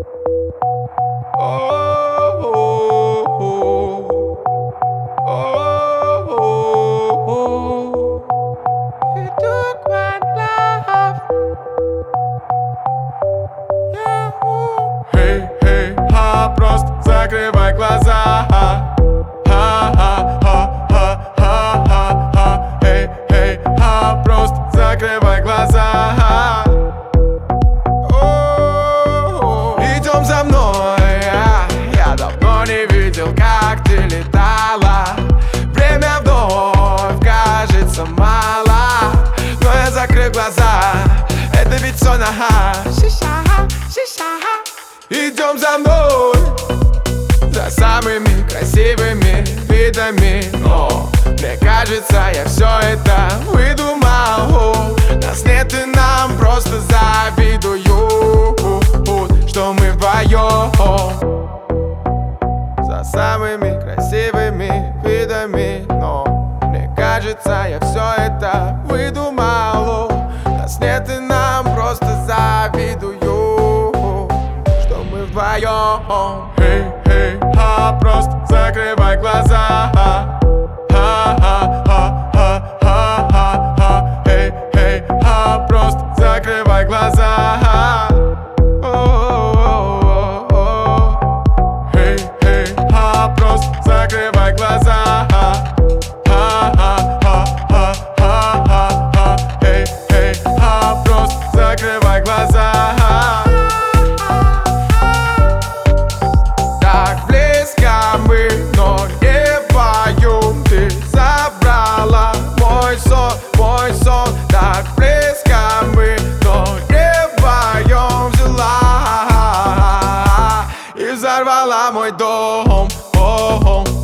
You took my love. Эй, эй, ха, просто закрывай глаза. Ха-ха-ха-ха-ха-ха. Эй, эй, ха, просто закрывай глаза. Идем за мной, я давно не видел, как ты летала. Время вновь кажется мало, но я закрыл глаза, это ведь сон, ага. Идем за мной, за самыми красивыми видами. Но мне кажется, я все это выдумал. Нас нет и нам просто завидуют, что мы вдвоем. За самыми красивыми видами. Но мне кажется, я все это выдумал. Нас нет и нам просто завидуют, что мы вдвоем. Эй, эй, ха, просто закрывай глаза. Ха-ха-ха-ха-ха-ха. Эй, эй, ха, просто закрывай глаза. Эй, эй, ха, просто закрывай глаза. Ха-ха-ха-ха-ха-ха. Эй, эй, ха, просто закрывай глаза. Так близко мы, но не вдвоем. Ты забрала мой сон, мой сон. Так близко мы, но не вдвоем. Взяла и взорвала мой дом.